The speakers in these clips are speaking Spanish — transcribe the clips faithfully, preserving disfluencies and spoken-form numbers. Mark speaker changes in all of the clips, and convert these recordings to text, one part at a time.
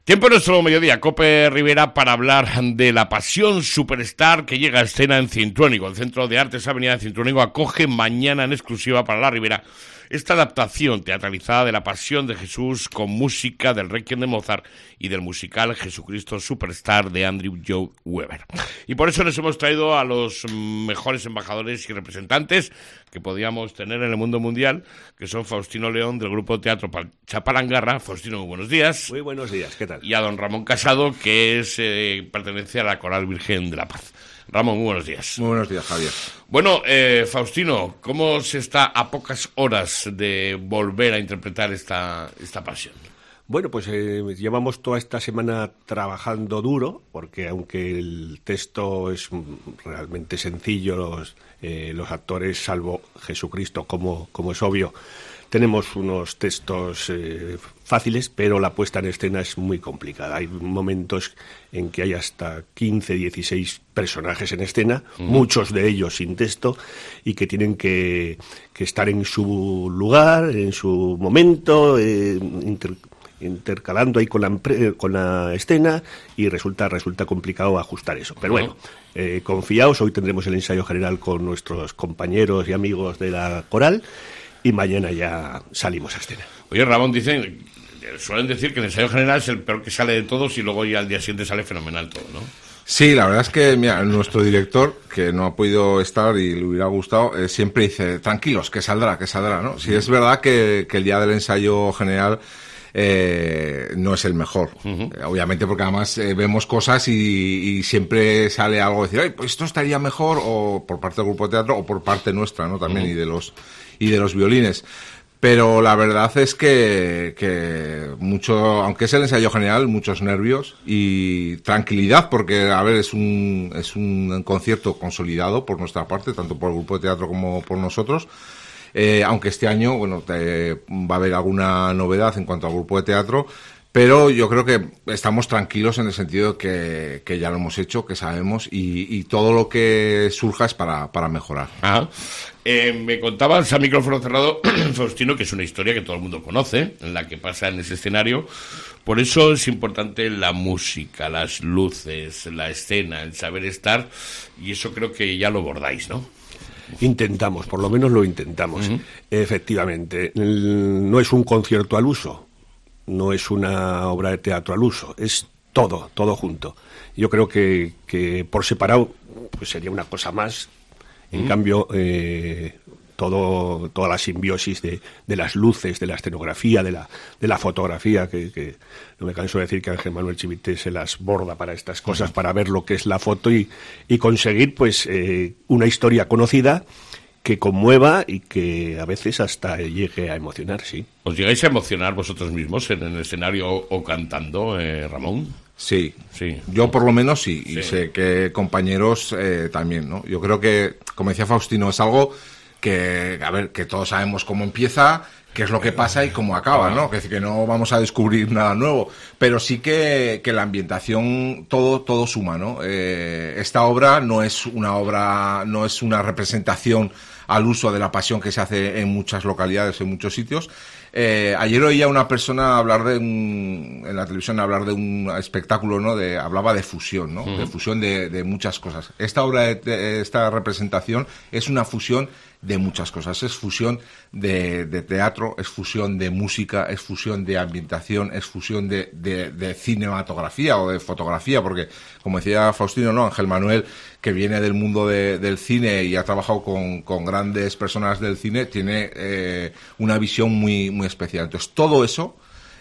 Speaker 1: Tiempo en nuestro mediodía, Cope Rivera, para hablar de la Pasión Superstar que llega a escena en Cintruénigo. El Centro de Artes Avenida de Cintruénigo acoge mañana en exclusiva para la Ribera esta adaptación teatralizada de la Pasión de Jesús con música del Requiem de Mozart y del musical Jesucristo Superstar de Andrew Lloyd Webber. Y por eso les hemos traído a los mejores embajadores y representantes que podíamos tener en el mundo mundial, que son Faustino León del Grupo Teatro Chapalangarra. Faustino, muy buenos días.
Speaker 2: Muy buenos días, ¿qué tal?
Speaker 1: Y a don Ramón Casado, que es eh, pertenece a la Coral Virgen de la Paz. Ramón, muy buenos días.
Speaker 3: Muy buenos días, Javier.
Speaker 1: Bueno, eh, Faustino, ¿cómo se está a pocas horas de volver a interpretar esta, esta pasión?
Speaker 2: Bueno, pues eh, llevamos toda esta semana trabajando duro, porque aunque el texto es realmente sencillo, los, eh, los actores, salvo Jesucristo, como, como es obvio, tenemos unos textos eh, fáciles, pero la puesta en escena es muy complicada. Hay momentos en que hay hasta quince, dieciséis personajes en escena, uh-huh. muchos de ellos sin texto, y que tienen que, que estar en su lugar, en su momento, eh, inter, intercalando ahí con la, con la escena, y resulta, resulta complicado ajustar eso. Pero bueno, eh, confiaos, hoy tendremos el ensayo general con nuestros compañeros y amigos de la Coral, y mañana ya salimos a escena.
Speaker 1: Oye, Ramón, dicen, suelen decir que el ensayo general es el peor que sale de todos y luego ya al día siguiente sale fenomenal todo, ¿no?
Speaker 3: Sí, la verdad es que mira, nuestro director, que no ha podido estar y le hubiera gustado, eh, siempre dice, tranquilos, que saldrá, que saldrá, ¿no? Sí, es verdad que, que el día del ensayo general Eh, no es el mejor, uh-huh. eh, obviamente, porque además eh, vemos cosas y, y siempre sale algo de decir, ay, pues esto estaría mejor, o por parte del grupo de teatro o por parte nuestra, ¿no? También, uh-huh. y de los y de los violines. Pero la verdad es que, que mucho, aunque es el ensayo general, muchos nervios y tranquilidad, porque, a ver, es un, es un concierto consolidado por nuestra parte, tanto por el grupo de teatro como por nosotros. Eh, aunque este año, bueno, te, va a haber alguna novedad en cuanto al grupo de teatro, pero yo creo que estamos tranquilos en el sentido de que, que ya lo hemos hecho, que sabemos, y, y todo lo que surja es para, para mejorar.
Speaker 1: Ajá. Eh, me contabas a micrófono cerrado, Faustino, que es una historia que todo el mundo conoce, en la que pasa en ese escenario. Por eso es importante la música, las luces, la escena, el saber estar, y eso creo que ya lo abordáis, ¿no?
Speaker 2: Intentamos, por lo menos lo intentamos. Uh-huh. Efectivamente, no es un concierto al uso, no es una obra de teatro al uso, es todo, todo junto. Yo creo que, que por separado pues sería una cosa más. En uh-huh. cambio, eh, todo, toda la simbiosis de, de las luces, de la escenografía, de la, de la fotografía, que, que no me canso de decir que Ángel Manuel Chivite se las borda para estas cosas, uh-huh. para ver lo que es la foto y, y conseguir pues eh, una historia conocida que conmueva y que a veces hasta llegue a emocionar, sí.
Speaker 1: ¿Os llegáis a emocionar vosotros mismos en el escenario o, o cantando, eh, Ramón?
Speaker 3: Sí, sí, yo por lo menos sí, sí. Y sé que compañeros eh, también, ¿no? Yo creo que, como decía Faustino, es algo que, a ver, que todos sabemos cómo empieza, qué es lo que pasa y cómo acaba, ¿no? Es decir, que no vamos a descubrir nada nuevo, pero sí que, que la ambientación, todo, todo suma, ¿no? Eh, esta obra no es una obra, no es una representación al uso de la pasión que se hace en muchas localidades, en muchos sitios. Eh, ayer oía una persona hablar de un, en la televisión hablar de un espectáculo, ¿no? De, hablaba de fusión, ¿no? Uh-huh. De fusión de, de muchas cosas. Esta obra, de, de, esta representación es una fusión de muchas cosas. Es fusión de, de teatro, es fusión de música, es fusión de ambientación, es fusión de, de, de cinematografía o de fotografía, porque, como decía Faustino, ¿no? Ángel Manuel, que viene del mundo de, del cine y ha trabajado con, con grandes personas del cine, tiene eh, una visión muy, muy especial. Entonces, todo eso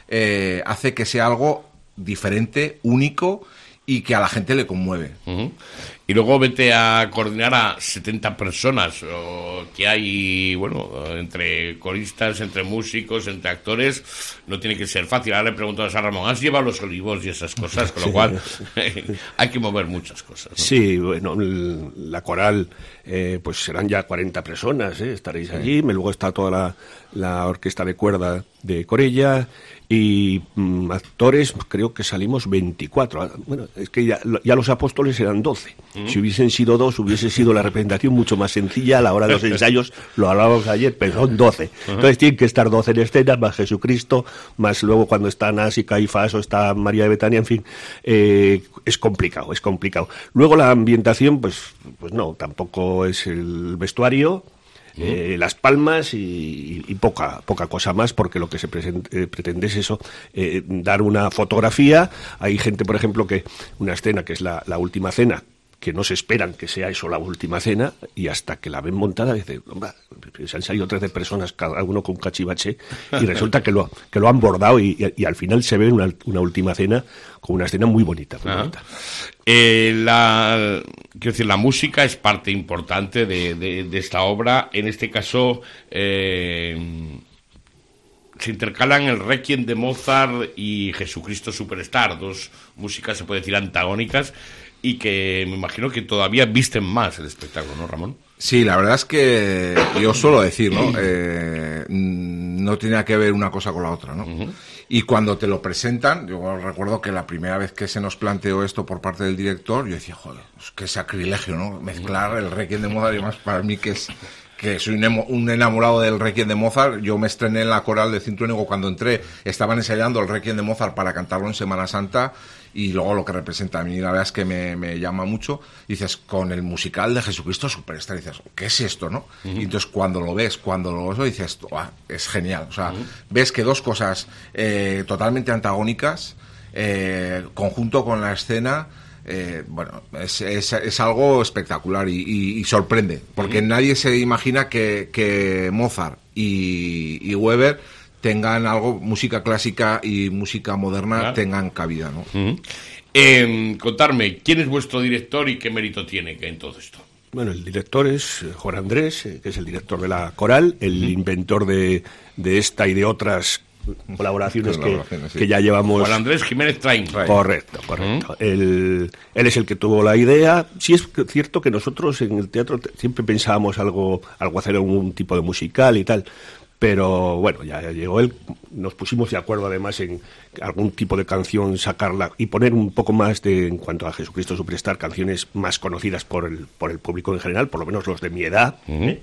Speaker 3: eh, hace que sea algo diferente, único, y que a la gente le conmueve.
Speaker 1: Uh-huh. Y luego vete a coordinar a setenta personas o que hay, bueno, entre coristas, entre músicos, entre actores, no tiene que ser fácil. Ahora le pregunto a Ramón, ¿has llevado los olivos y esas cosas? Con lo cual hay que mover muchas cosas, ¿no?
Speaker 2: Sí, bueno, la coral, eh, pues serán ya cuarenta personas, ¿eh? Estaréis allí, luego está toda la, la orquesta de cuerda de Corella, y mm, actores creo que salimos veinticuatro. Bueno, es que ya, ya los apóstoles eran doce. Uh-huh. Si hubiesen sido dos, hubiese sido la representación mucho más sencilla a la hora de los ensayos, lo hablábamos ayer, pero son doce. Uh-huh. Entonces tienen que estar doce en escena, más Jesucristo, más luego cuando está Anás y Caifás o está María de Betania, en fin, eh, es complicado, es complicado. Luego la ambientación, pues, pues no, tampoco es el vestuario, Eh, las palmas y, y poca poca cosa más, porque lo que se presente, eh, pretende es eso, eh, dar una fotografía. Hay gente, por ejemplo, que una escena que es la, la última cena, que no se esperan que sea eso la última cena, y hasta que la ven montada dicen, se han salido trece personas, cada uno con un cachivache, y resulta que lo, que lo han bordado, y, y, y al final se ve una, una última cena con una escena muy bonita. Muy bonita.
Speaker 1: Eh, la, quiero decir, la música es parte importante de, de, de esta obra. En este caso, eh, se intercalan el Requiem de Mozart y Jesucristo Superstar, dos músicas, se puede decir, antagónicas, y que me imagino que todavía visten más el espectáculo, ¿no, Ramón?
Speaker 3: Sí, la verdad es que yo suelo decir, ¿no? Eh, no tiene que ver una cosa con la otra, ¿no? Uh-huh. Y cuando te lo presentan, yo recuerdo que la primera vez que se nos planteó esto por parte del director, yo decía, joder, pues qué sacrilegio, ¿no? Mezclar el Requiem de Mozart, y además para mí que es... que soy un enamorado del Requiem de Mozart. Yo me estrené en la coral de Cintruénigo cuando entré, estaban ensayando el Requiem de Mozart para cantarlo en Semana Santa, y luego lo que representa a mí, la verdad es que me, me llama mucho. Dices, con el musical de Jesucristo Superstar, dices, ¿qué es esto, no? Uh-huh. Y entonces cuando lo ves, cuando lo ves, dices, ah, es genial. O sea, uh-huh. ves que dos cosas eh, totalmente antagónicas, eh, conjunto con la escena... Eh, bueno, es, es, es algo espectacular y, y, y sorprende, porque uh-huh. nadie se imagina que, que Mozart y, y Weber tengan algo, música clásica y música moderna, claro, tengan cabida, ¿no?
Speaker 1: Uh-huh. Eh, contarme, ¿quién es vuestro director y qué mérito tiene en todo esto?
Speaker 2: Bueno, el director es Juan Andrés, que es el director de la coral, el uh-huh. inventor de, de esta y de otras colaboraciones que, sí. que ya llevamos.
Speaker 1: Juan Andrés Jiménez Train.
Speaker 2: Correcto, correcto. Uh-huh. Él, él es el que tuvo la idea. Sí es cierto que nosotros en el teatro siempre pensábamos algo, algo hacer un tipo de musical y tal, pero bueno, ya, ya llegó él, nos pusimos de acuerdo además en algún tipo de canción sacarla y poner un poco más de, en cuanto a Jesucristo Superstar, canciones más conocidas por el, por el público en general, por lo menos los de mi edad. Uh-huh. ¿eh?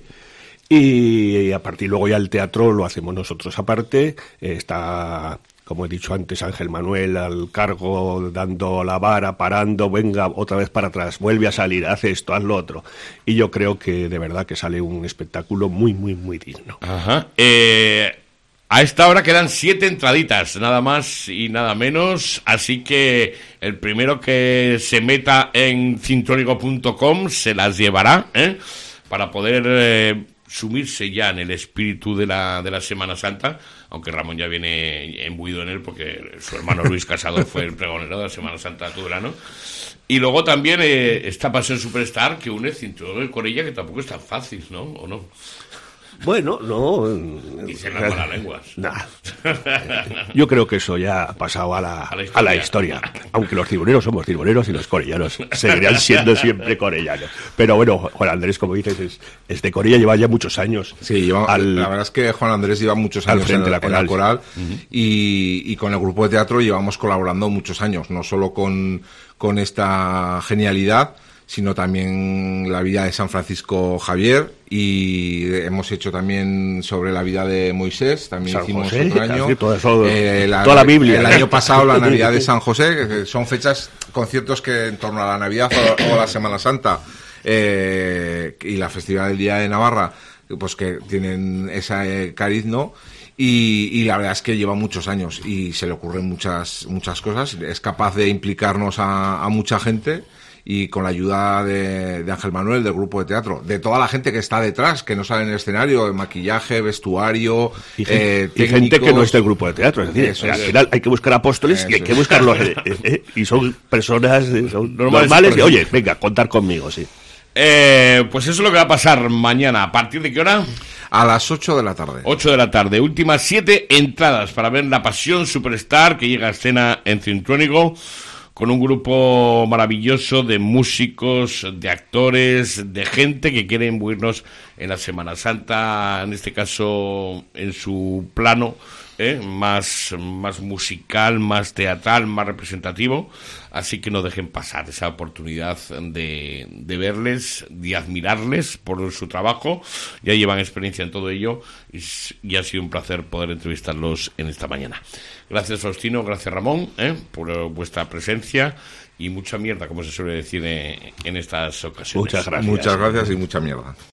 Speaker 2: Y a partir luego ya el teatro lo hacemos nosotros aparte. Está, como he dicho antes, Ángel Manuel al cargo, dando la vara, parando, venga, otra vez para atrás, vuelve a salir, hace esto, haz lo otro. Y yo creo que de verdad que sale un espectáculo muy, muy, muy digno.
Speaker 1: Ajá. Eh, a esta hora quedan siete entraditas, nada más y nada menos. Así que el primero que se meta en cintrónigo punto com se las llevará, ¿eh? Para poder... Eh, sumirse ya en el espíritu de la de la Semana Santa, aunque Ramón ya viene embuido en él porque su hermano Luis Casado fue el pregonero de la Semana Santa de verano. Y luego también eh, esta Pasión Superstar que une Cintruénigo y Corella, que tampoco es tan fácil, ¿no? ¿O no?
Speaker 2: Bueno, no...
Speaker 1: Dicen las malas lenguas.
Speaker 2: Nah. Yo creo que eso ya ha pasado a la, a la, historia. A la historia. Aunque los ciboneros somos ciboneros y los corellanos seguirán siendo siempre corellanos. Pero bueno, Juan Andrés, como dices, es, es de Corella, lleva ya muchos años.
Speaker 3: Sí, lleva, al, la verdad es que Juan Andrés lleva muchos años en, de la coral, en la coral uh-huh. y, y con el grupo de teatro llevamos colaborando muchos años, no solo con, con esta genialidad, sino también la vida de San Francisco Javier, y hemos hecho también sobre la vida de Moisés, también San hicimos José, otro año.
Speaker 2: Todo eso,
Speaker 3: eh, la,
Speaker 2: toda la Biblia.
Speaker 3: El año pasado la Navidad de San José, que son fechas, conciertos que en torno a la Navidad o, o a la Semana Santa, eh, y la festividad del Día de Navarra, pues que tienen ese cariz, ¿no? Y, y la verdad es que lleva muchos años y se le ocurren muchas, muchas cosas, es capaz de implicarnos a, a mucha gente. Y con la ayuda de, de Ángel Manuel, del grupo de teatro, de toda la gente que está detrás, que no sale en el escenario, maquillaje, vestuario,
Speaker 2: y, eh, y gente que no es del grupo de teatro. Es decir, eso al es. final hay que buscar apóstoles eso y hay que buscarlos. Eh, eh, y son personas son normales, normales y, oye, venga, contar conmigo, sí.
Speaker 1: Eh, pues eso es lo que va a pasar mañana. ¿A partir de qué hora?
Speaker 3: A las ocho de la tarde.
Speaker 1: ocho de la tarde. Últimas siete entradas para ver La Pasión Superstar, que llega a escena en Cintruénigo, con un grupo maravilloso de músicos, de actores, de gente que quiere imbuirnos en la Semana Santa, en este caso en su plano ¿eh? más, más musical, más teatral, más representativo, así que no dejen pasar esa oportunidad de, de verles, de admirarles por su trabajo. Ya llevan experiencia en todo ello y, y ha sido un placer poder entrevistarlos en esta mañana. Gracias, Faustino, gracias, Ramón, ¿eh? por vuestra presencia y mucha mierda, como se suele decir en, en estas ocasiones.
Speaker 2: Muchas gracias.
Speaker 3: Muchas gracias y mucha mierda.